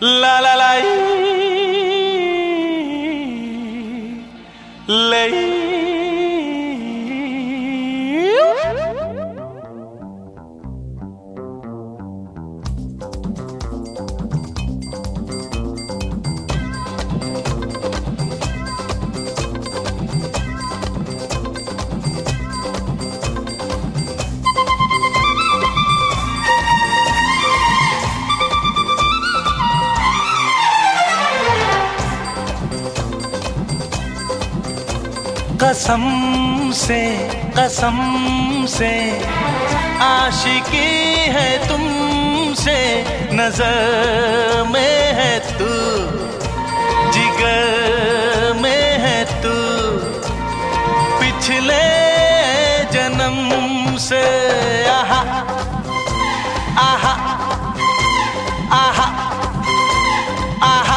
ला ला लाई लई कसम से आशिकी है तुमसे, नजर में है तू, जिगर में है तू, पिछले जन्म से। आहा आहा आहा आहा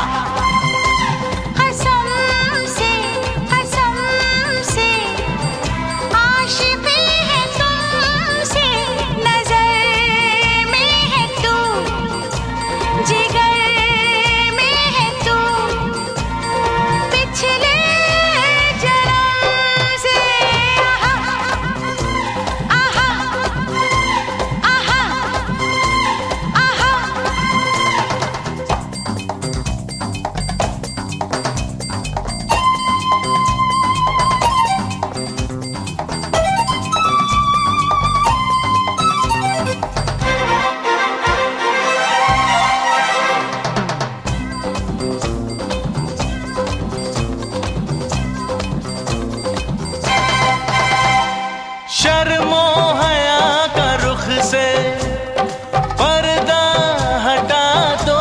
शर्मो हया का रुख से पर्दा हटा दो,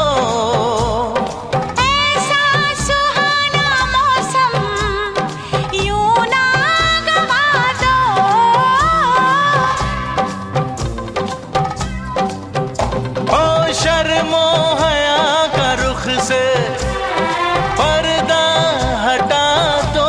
ऐसा सुहाना मौसम यूं ना गवा दो। ओ शर्मो हया का रुख से पर्दा हटा दो,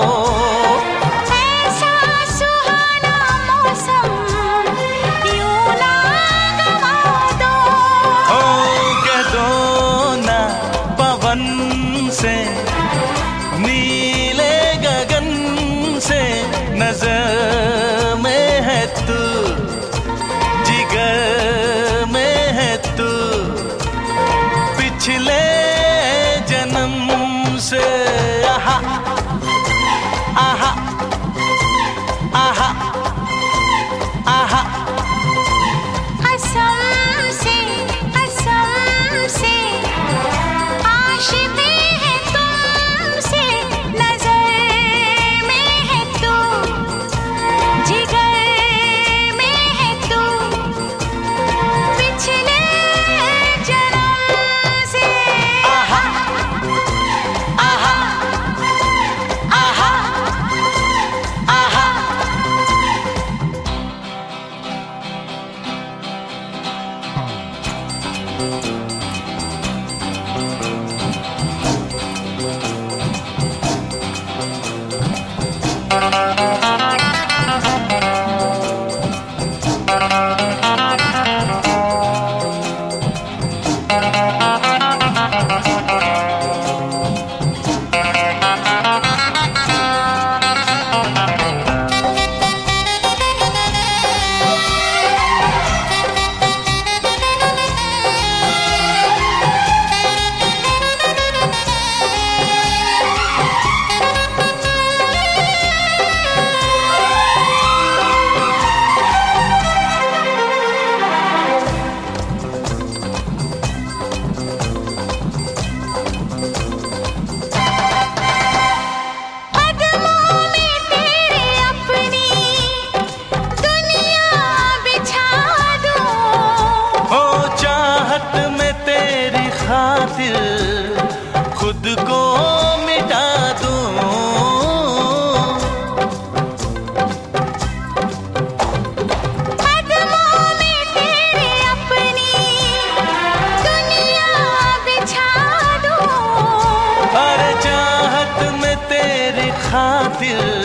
से नीले गगन से नजर में है तू, जिगर में है तू, पिछले जन्म से। आहा आहा आहा आहा कसम से आशिकी है तुमसे, नजर में है तू, जिगर में है तू, पिछले जन्म से। आहा आहा आहा आहा खुद को मिटा दूं, कदमों में तेरे अपनी दुनिया बिछा दूं। हर चाहत में तेरी खातिर